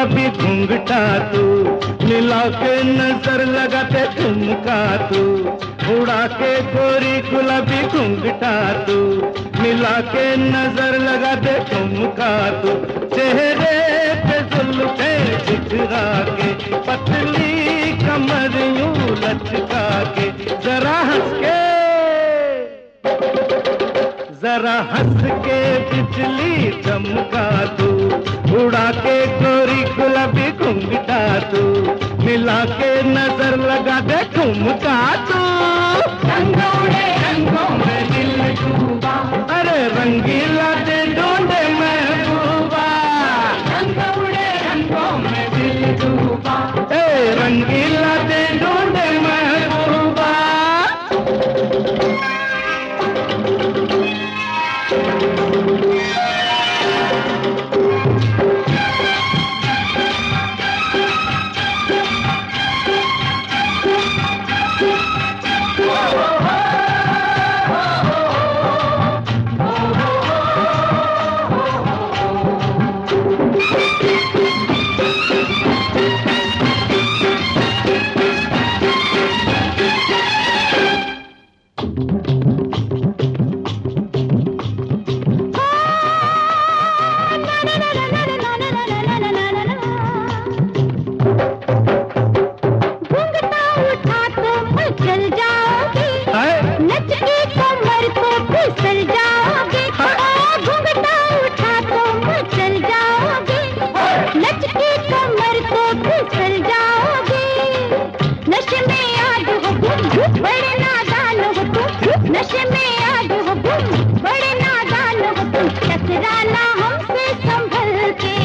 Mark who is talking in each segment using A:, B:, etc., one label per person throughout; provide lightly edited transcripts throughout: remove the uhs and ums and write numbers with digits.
A: गुलाबी घूंघटा तू, मिला के नजर लगाते ठुमका तू, उड़ा के गोरी गुलाबी घूंघटा तू, मिला के नजर लगाते ठुमका तू, चेहरे पे जुल्फे बिखरा के, पतली कमर यूं लचका के, जरा हंस के बिजली चमका तू, उड़ा के गोरी गुलाबी घूंघटा तू, मिला के नजर लगा दे ठुमका तू। रंगों में दिल डूबा, अरे रंगीला दे ढूंढे महबूबा, रंगों में दिल डूबा, रंगीला दे ढूंढे महबूबा।
B: नशे में याद हो तुम, बड़े नादान हो तुम, टकराना हमसे संभल के,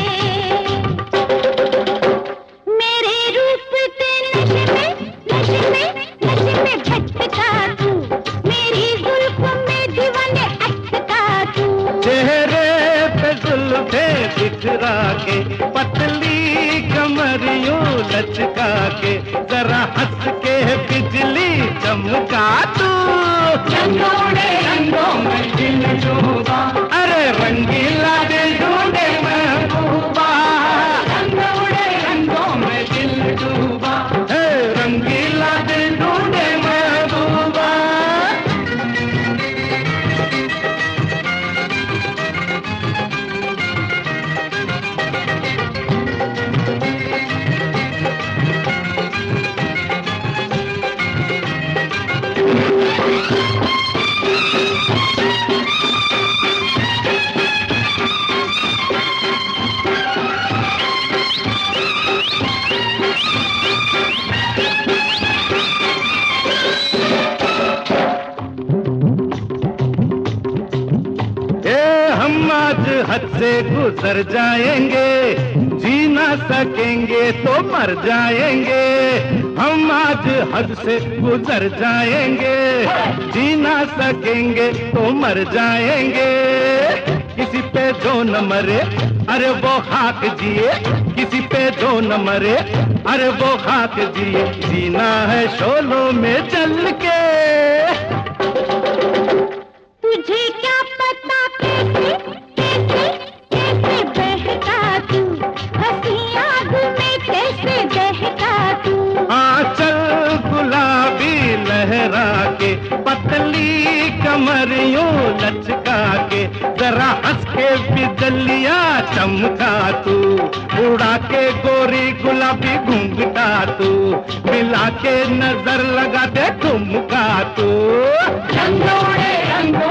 B: मेरे रूप के नशे में भटका तू, मेरी जुल्फ में दीवाने अटका तू,
A: चेहरे पे जुल्फे बिखरा के, पतली कमर यूं लचका के, जरा हंस के बिजली चमका तू। रंगों में दिल डूबा, अरे रंगीला दे ढूंढे महबूबा, रंगों में दिल डूबा, रंगीला दे ढूंढे महबूबा। हम आज हद से गुजर जाएंगे, जी ना सकेंगे तो मर जाएंगे, हम आज हद से गुजर जाएंगे, जी ना सकेंगे तो मर जाएंगे, किसी पे जो न मरे अरे वो खाक जिए, किसी पे जो न मरे अरे वो खाक जिए, जीना है शोलों में चल के।
B: तुझे क्या पता कैसे बहका तू, हंसी आग में कैसे बहका तू,
A: आंचल गुलाबी लहरा के, पतली कमर यूं लचका के, जरा हंस के बिजलियां चमका तू, उड़ा के गोरी गुलाबी घूंघटा तू, मिला के नजर लगा दे ठुमका तू। रंगों